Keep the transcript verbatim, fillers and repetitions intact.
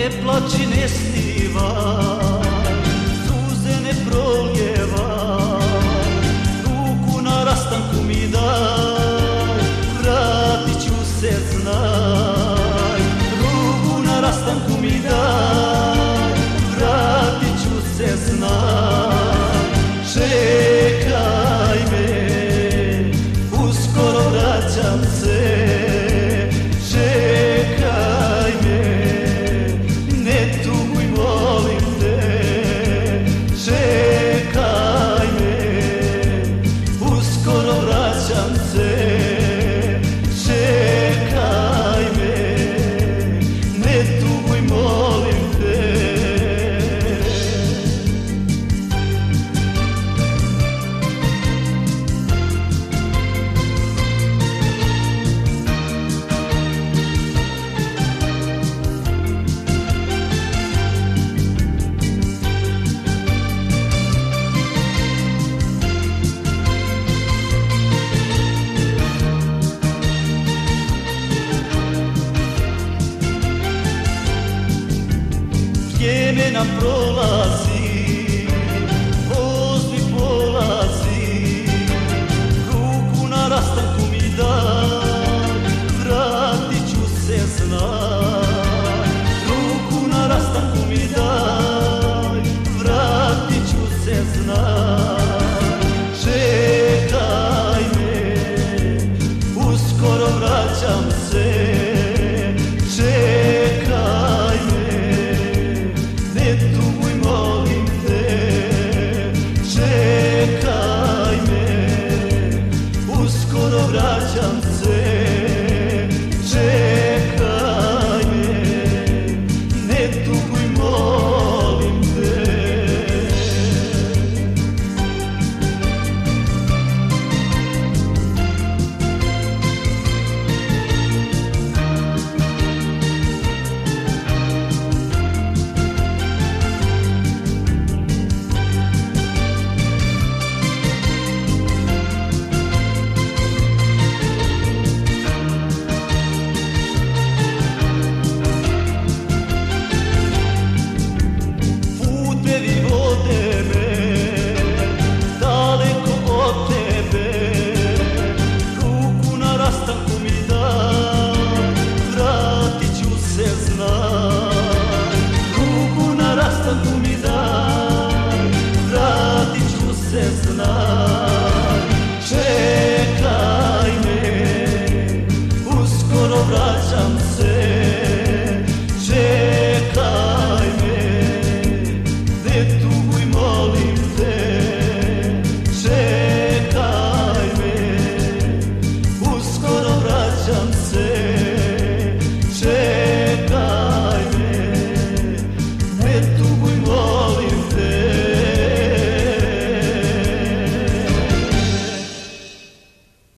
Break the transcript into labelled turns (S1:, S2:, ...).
S1: plači, ne snivaj, suze ne proljevaj, ruku na rastanku mi daj, vratit ću se, znaj. Ruku na rastanku mi daj, vratit ću se, znaj. Čekaj me, uskoro vraćam se. Čekaj me, ne tuguj, molim te. Čekaj me, uskoro vraćam se. Čekaj me, ne tuguj, molim te. Vrijeme nam prolazi, voz mi polazi, ruku na rastanku mi daj, vratit ću se, znaj. Ruku na rastanku mi daj, vratit ću se, znaj. Čekaj me, uskoro vraćam se. Čekaj me, ne tuguj, molim te. Čekaj me, uskoro vraćam se. Čekaj me, ne tuguj, molim te. Putevi vode me daleko od tebe, ruku na rastanku mi daj, vratit ću se, znaj. Ruku na rastanku mi daj, vratit ću se, znaj. Čekaj me, uskoro vraćam se. Čekaj me, ne tuguj, molim te. Čekaj me, uskoro vraćam se.